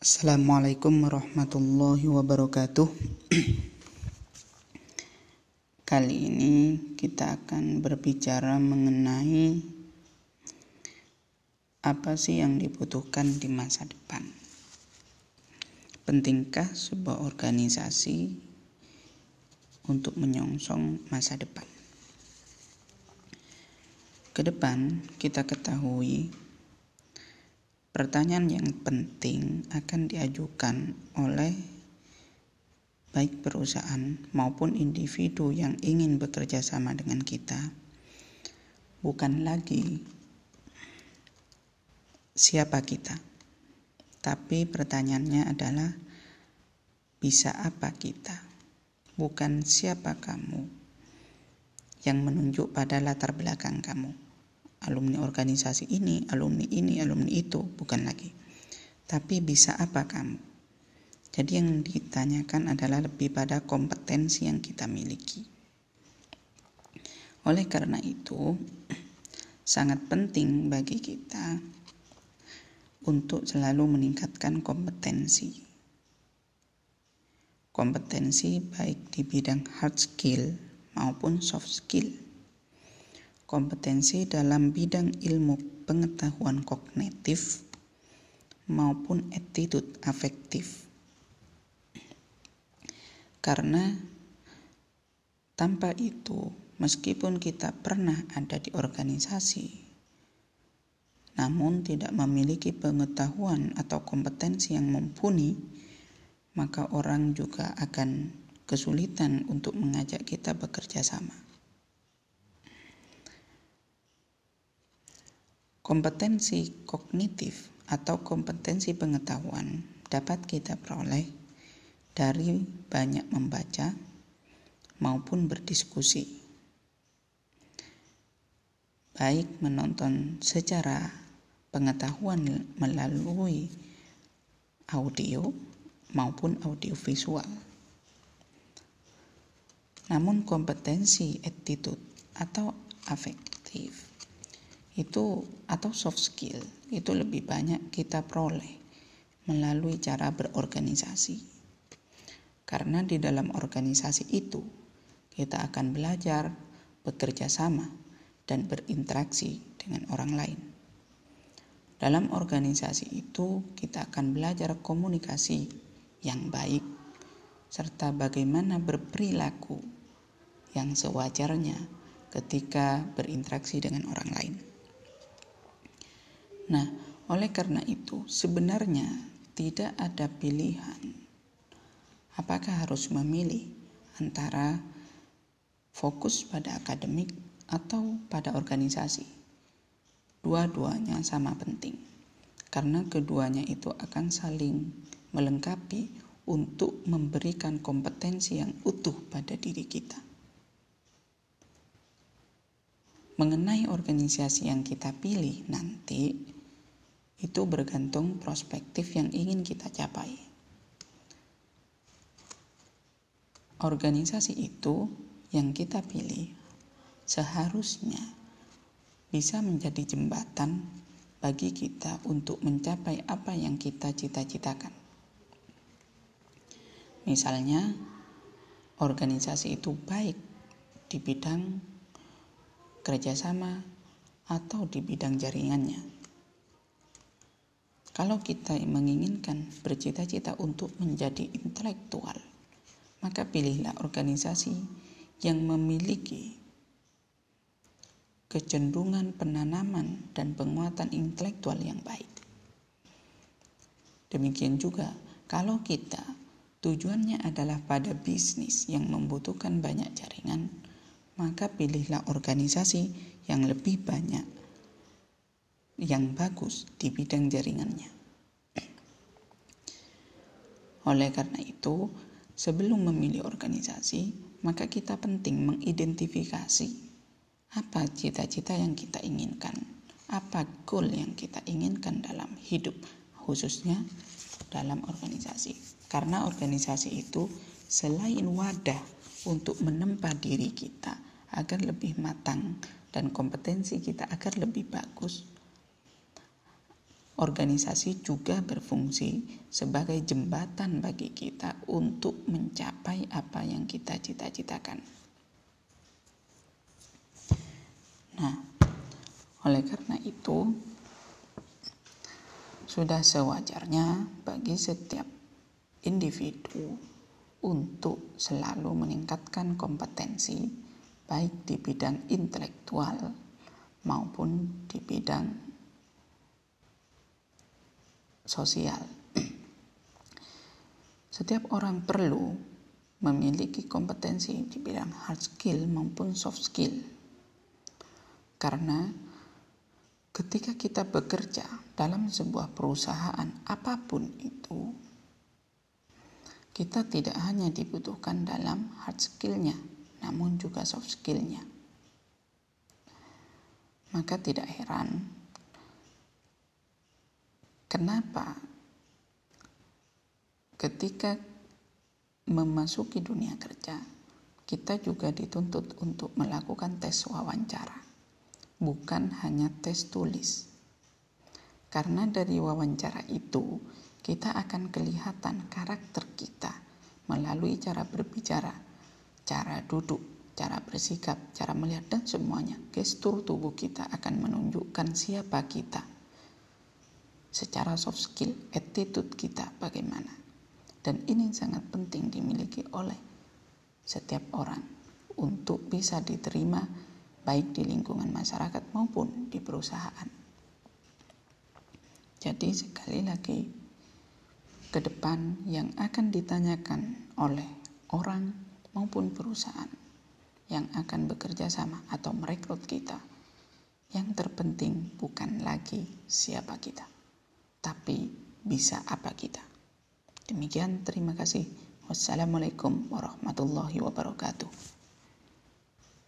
Assalamualaikum warahmatullahi wabarakatuh. Kali ini kita akan berbicara mengenai apa sih yang dibutuhkan di masa depan. Pentingkah sebuah organisasi untuk menyongsong masa depan? Ke depan kita ketahui pertanyaan yang penting akan diajukan oleh baik perusahaan maupun individu yang ingin bekerja sama dengan kita. Bukan lagi siapa kita, tapi pertanyaannya adalah bisa apa kita, bukan siapa kamu yang menunjuk pada latar belakang kamu. Alumni organisasi ini, alumni itu, bukan lagi. Tapi bisa apa kamu? Jadi yang ditanyakan adalah lebih pada kompetensi yang kita miliki. Oleh karena itu, sangat penting bagi kita untuk selalu meningkatkan kompetensi. Kompetensi baik di bidang hard skill maupun soft skill. Kompetensi dalam bidang ilmu pengetahuan kognitif maupun attitude afektif. Karena tanpa itu, meskipun kita pernah ada di organisasi, namun tidak memiliki pengetahuan atau kompetensi yang mumpuni, maka orang juga akan kesulitan untuk mengajak kita bekerja sama. Kompetensi kognitif atau kompetensi pengetahuan dapat kita peroleh dari banyak membaca maupun berdiskusi. Baik menonton secara pengetahuan melalui audio maupun audiovisual. Namun kompetensi attitude atau afektif itu atau soft skill itu lebih banyak kita peroleh melalui cara berorganisasi. Karena di dalam organisasi itu kita akan belajar bekerja sama dan berinteraksi dengan orang lain. Dalam organisasi itu kita akan belajar komunikasi yang baik serta bagaimana berperilaku yang sewajarnya ketika berinteraksi dengan orang lain. Nah, oleh karena itu sebenarnya tidak ada pilihan apakah harus memilih antara fokus pada akademik atau pada organisasi. Dua-duanya sama penting, karena keduanya itu akan saling melengkapi untuk memberikan kompetensi yang utuh pada diri kita. Mengenai organisasi yang kita pilih nanti, itu bergantung perspektif yang ingin kita capai. Organisasi itu yang kita pilih seharusnya bisa menjadi jembatan bagi kita untuk mencapai apa yang kita cita-citakan. Misalnya, organisasi itu baik di bidang kerjasama atau di bidang jaringannya. Kalau kita menginginkan bercita-cita untuk menjadi intelektual, maka pilihlah organisasi yang memiliki kecenderungan penanaman dan penguatan intelektual yang baik. Demikian juga kalau kita tujuannya adalah pada bisnis yang membutuhkan banyak jaringan, maka pilihlah organisasi yang lebih banyak yang bagus di bidang jaringannya. Oleh karena itu, sebelum memilih organisasi, maka kita penting mengidentifikasi apa cita-cita yang kita inginkan, apa goal yang kita inginkan dalam hidup, khususnya dalam organisasi. Karena organisasi itu selain wadah untuk menempa diri kita agar lebih matang dan kompetensi kita agar lebih bagus, organisasi juga berfungsi sebagai jembatan bagi kita untuk mencapai apa yang kita cita-citakan. Nah, oleh karena itu, sudah sewajarnya bagi setiap individu untuk selalu meningkatkan kompetensi baik di bidang intelektual maupun di bidang sosial. Setiap orang perlu memiliki kompetensi di bidang hard skill maupun soft skill. Karena ketika kita bekerja dalam sebuah perusahaan apapun itu, kita tidak hanya dibutuhkan dalam hard skill-nya, namun juga soft skill-nya. Maka tidak heran kenapa ketika memasuki dunia kerja, kita juga dituntut untuk melakukan tes wawancara, bukan hanya tes tulis. Karena dari wawancara itu, kita akan kelihatan karakter kita melalui cara berbicara, cara duduk, cara bersikap, cara melihat, dan semuanya. Gestur tubuh kita akan menunjukkan siapa kita. Secara soft skill, attitude kita bagaimana. Dan ini sangat penting dimiliki oleh setiap orang untuk bisa diterima baik di lingkungan masyarakat maupun di perusahaan. Jadi sekali lagi, ke depan yang akan ditanyakan oleh orang maupun perusahaan yang akan bekerja sama atau merekrut kita, yang terpenting bukan lagi siapa kita, tapi bisa apa kita. Demikian, terima kasih. Wassalamualaikum warahmatullahi wabarakatuh.